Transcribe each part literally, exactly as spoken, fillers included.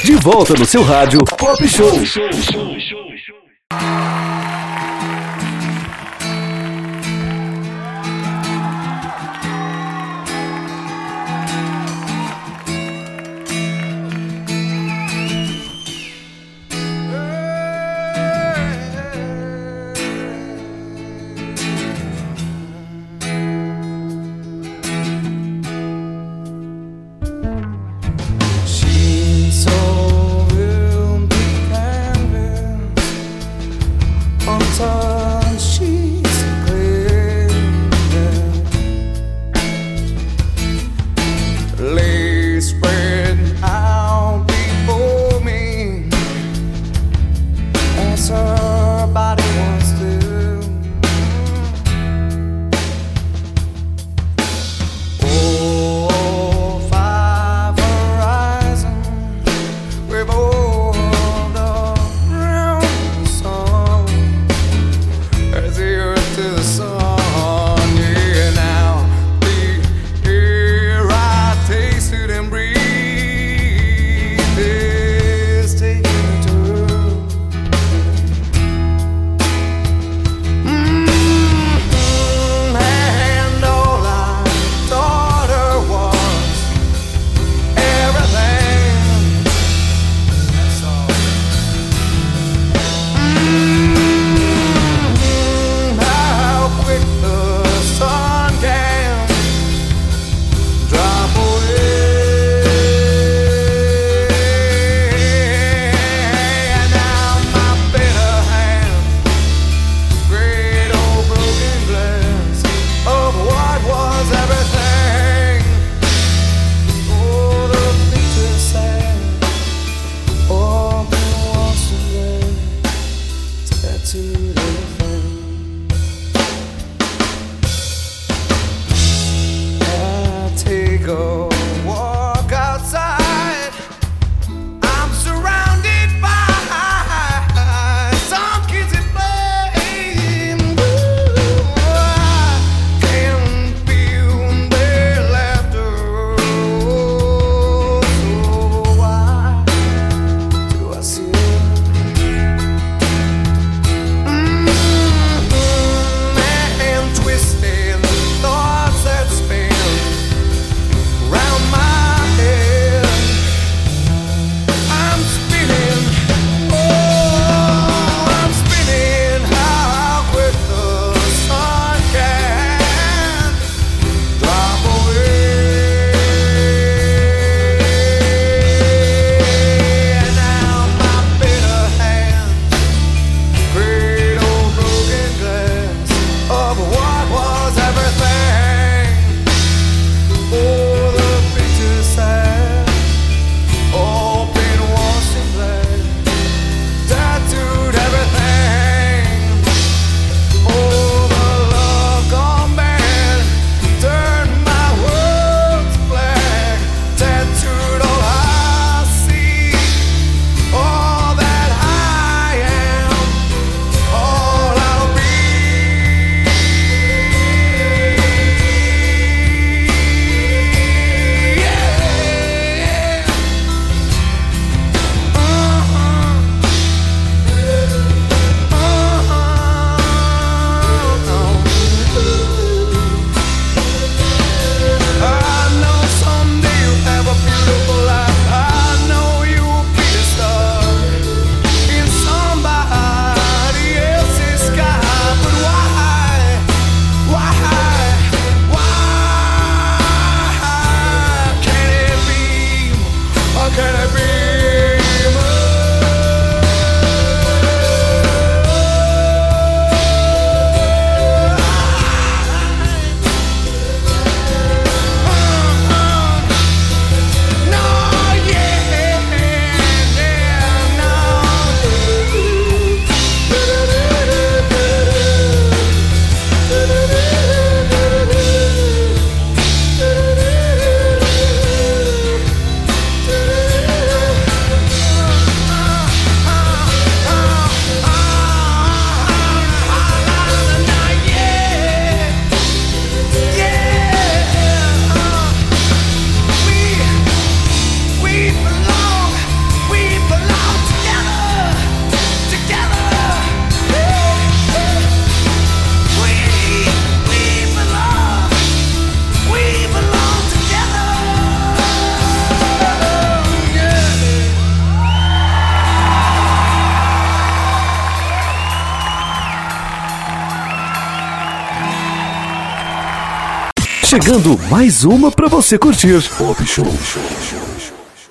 De volta no seu rádio Pop Show. chegando mais uma pra você curtir. Pop Show. Show, show, show.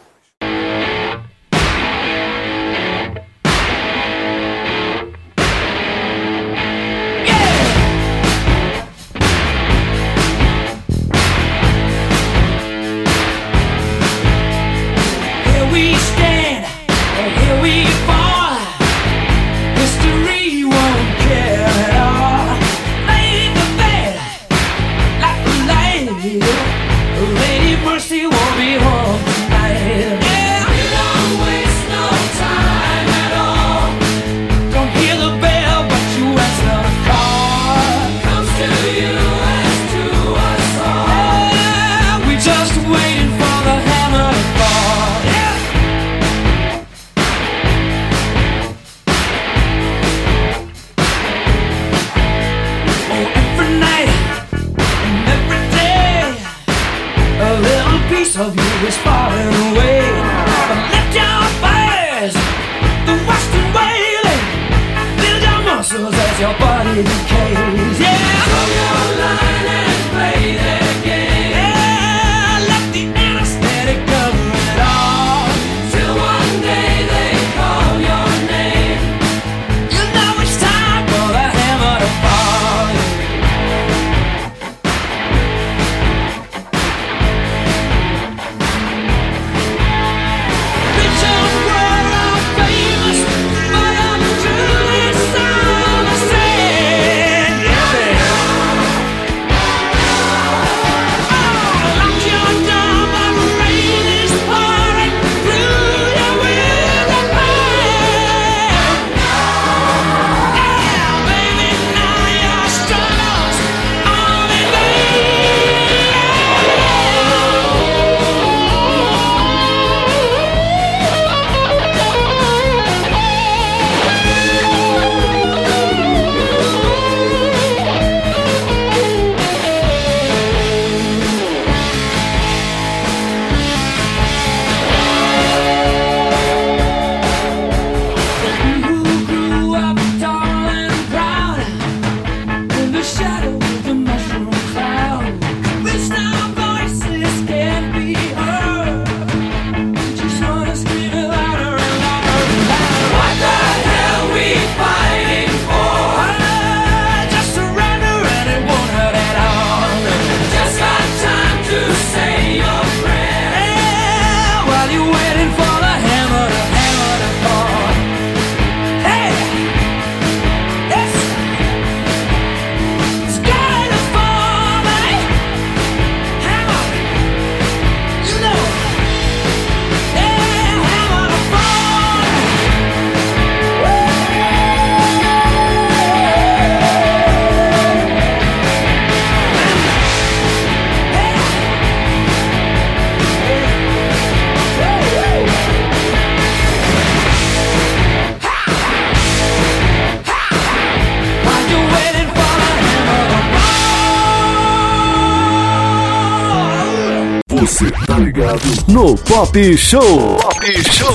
Você tá ligado no Pop Show. Pop Show.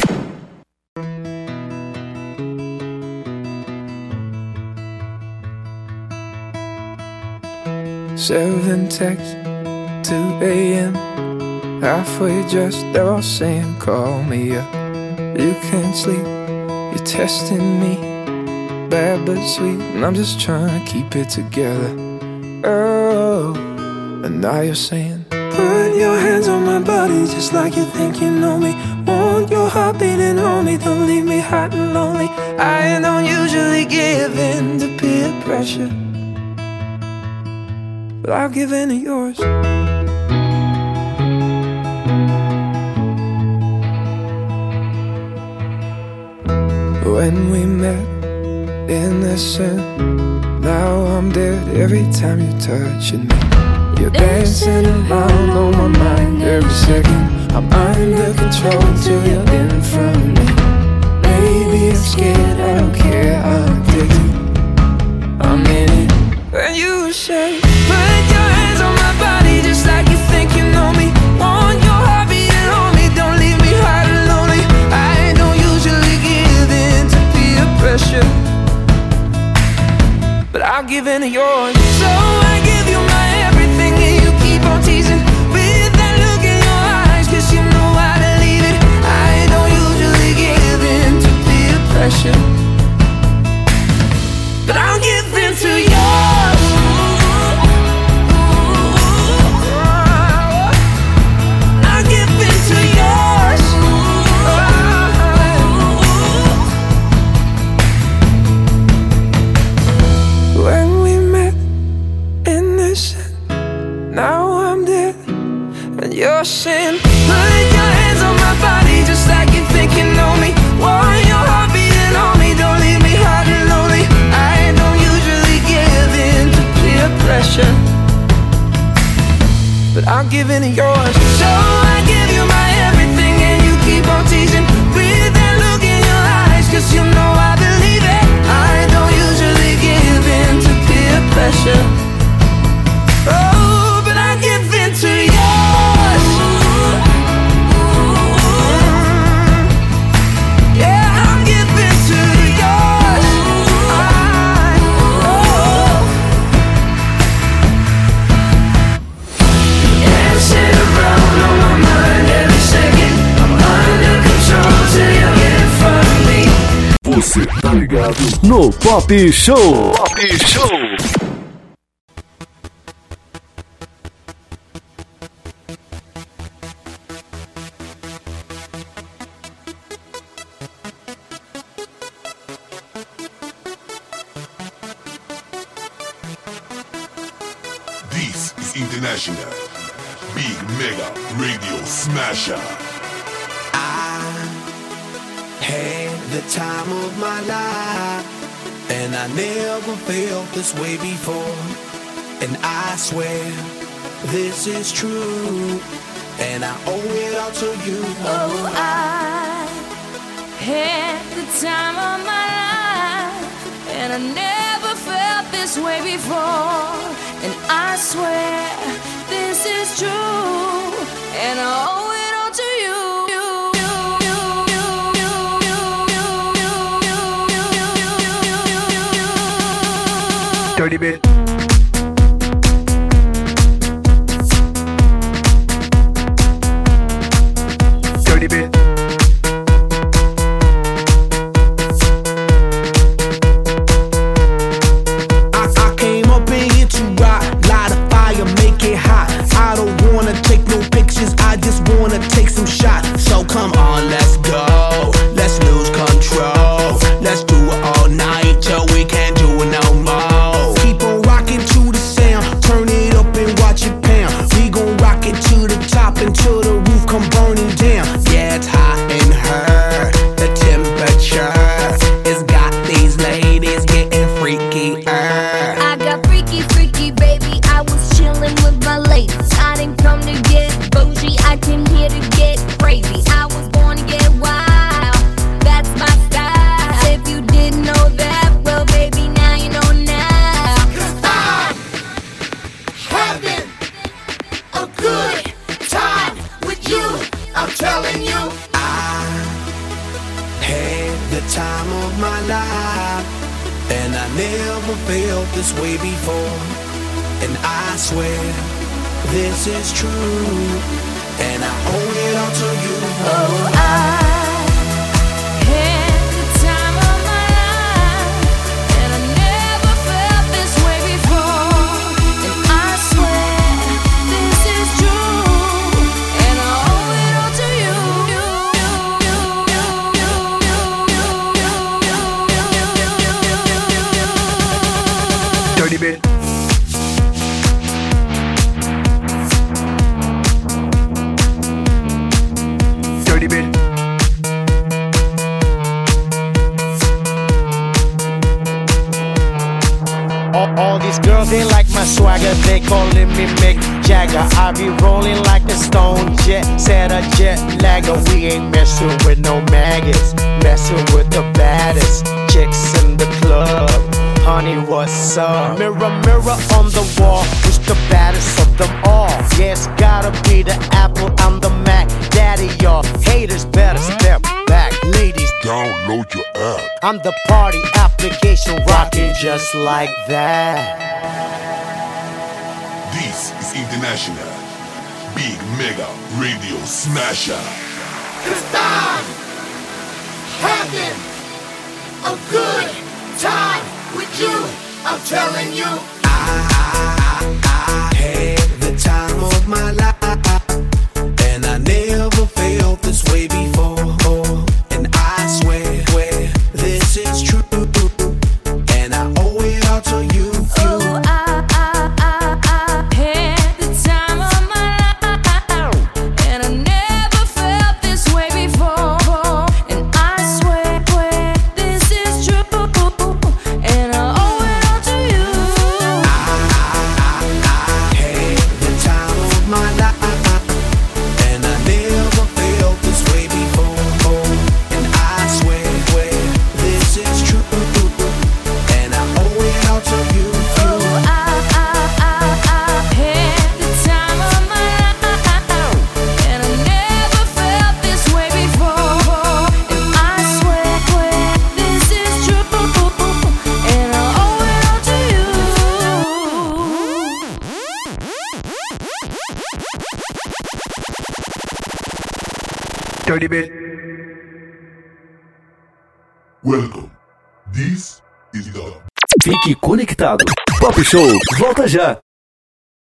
Seven texts, two a.m. halfway dressed, they're all saying call me up. You can't sleep, you're testing me. Bad but sweet, and I'm just trying to keep it together. Oh, and now you're saying put your hands on my body just like you think you know me. Want your heart beating on me, don't leave me hot and lonely. I don't usually give in to peer pressure, but I'll give in to yours. When we met, innocent, now I'm dead every time you're touching me. You're dancing around on my mind every second. I'm under control till you're in front of me. Maybe I'm scared, I don't care, I'm addicted, I'm in it. When you say put your hands on my body just like you think you know me. Want your heart beating on me, don't leave me hot and lonely. I don't usually give in to peer pressure, but I'll give in to yours. So I give you my everything and you I'll give in to yours. So I give you my everything and you keep on teasing with that look in your eyes, cause you know I believe it. I don't usually give in to peer pressure, oh, but I give in to yours. Yeah, I'm giving to yours. I, oh. Yeah, sit around on my mind every second. I'm under control till you get in front of me. Você tá ligado no Pop Show. Pop Show. This is International Big Mega Radio Smasher. Had the time of my life, and I never felt this way before. And I swear this is true, and I owe it all to you. Oh, I had the time of my life, and I never felt this way before. And I swear this is true, and I owe it all to you. Dirty bit. Dirty bit. I, I came up in here to rock, light a fire, make it hot. I don't wanna take no pictures, I just wanna take some shots. So come on, let's go, let's lose control. Let's do it all night till we can't do it no more. Keep on rocking to the sound, turn it up and watch it pound. We gon' rock it to the top until the roof come burning down. Yeah, it's hot in her, the temperature has got these ladies getting freaky. I got freaky, freaky, baby. I was chillin' with my ladies. I didn't come to get bougie, I came here to get crazy. I was born to get wild, that's my style. If you didn't know that, well, baby, now you know now. I'm having a good time with you, I'm telling you. I had the time of my life, and I never felt this way before. And I swear this is true, and I owe it all to you. Oh, I had the time of my life, and I never felt this way before. And I swear this is true, and I owe it all to you. Dirty bit. Dirty bit. All, all these girls, they like my swagger, they calling me Mick Jagger. I be rolling like a stone jet, set a jet lagger. We ain't messing with no maggots, messing with the baddest chicks in the club. Honey, what's up? Mirror, mirror on the wall, who's the baddest of them all? Yeah, it's gotta be the Apple, I'm the Mac. Daddy, y'all haters better step back. Ladies, Download your app. I'm the party application rocking just like that. This is International Big Mega Radio Smasher. Cause I'm having a good time with you, I'm telling you. I, I, I had the time of my life, and I never felt this way before. And I swear, swear this is true, and I owe it all to you. Oh, I, I, I, I had the time of my life, and I never felt this way before. And I swear, swear this is true, and I owe it all to you. Dirty bit. Welcome. This is the Fique conectado. Pop Show, volta já.